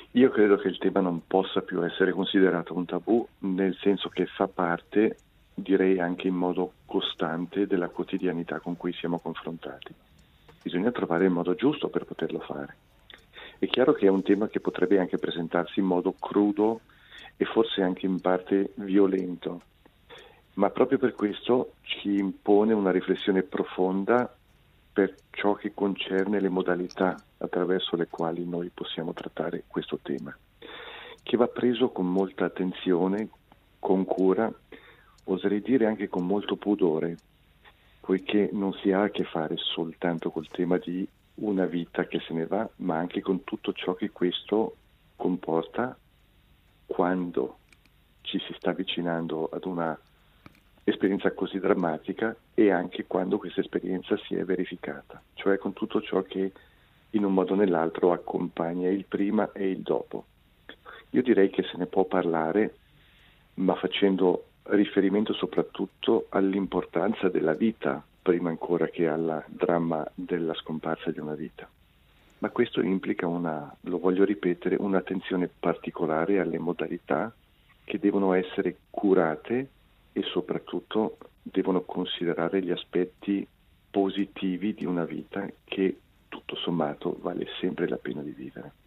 Io credo che il tema non possa più essere considerato un tabù, nel senso che fa parte, direi anche in modo costante, della quotidianità con cui siamo confrontati. Bisogna trovare il modo giusto per poterlo fare. È chiaro che è un tema che potrebbe anche presentarsi in modo crudo e forse anche in parte violento, ma proprio per questo ci impone una riflessione profonda per ciò che concerne le modalità attraverso le quali noi possiamo trattare questo tema, che va preso con molta attenzione, con cura, oserei dire anche con molto pudore, poiché non si ha a che fare soltanto col tema di una vita che se ne va, ma anche con tutto ciò che questo comporta quando ci si sta avvicinando ad una esperienza così drammatica e anche quando questa esperienza si è verificata, cioè con tutto ciò che in un modo o nell'altro accompagna il prima e il dopo. Io direi che se ne può parlare, ma facendo riferimento soprattutto all'importanza della vita, prima ancora che al dramma della scomparsa di una vita. Ma questo implica lo voglio ripetere, un'attenzione particolare alle modalità che devono essere curate e soprattutto devono considerare gli aspetti positivi di una vita che tutto sommato vale sempre la pena di vivere.